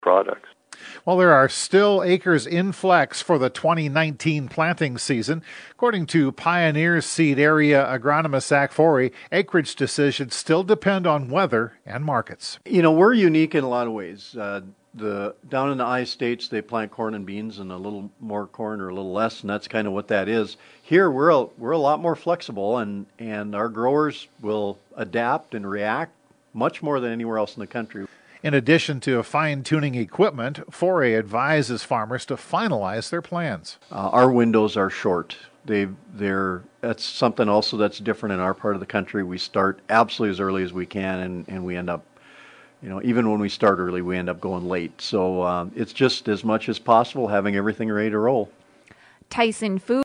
products. Well, there are still acres in flex for the 2019 planting season. According to Pioneer Seed Area agronomist Zach Forey, acreage decisions still depend on weather and markets. You know, we're unique in a lot of ways. Down in the I-States, they plant corn and beans, and a little more corn or a little less, and that's kind of what that is. Here, we're a lot more flexible, and our growers will adapt and react much more than anywhere else in the country. In addition to fine-tuning equipment, Forey advises farmers to finalize their plans. Our windows are short. That's something also that's different in our part of the country. We start absolutely as early as we can, and we end up, even when we start early, we end up going late. So it's just as much as possible having everything ready to roll. Tyson Foods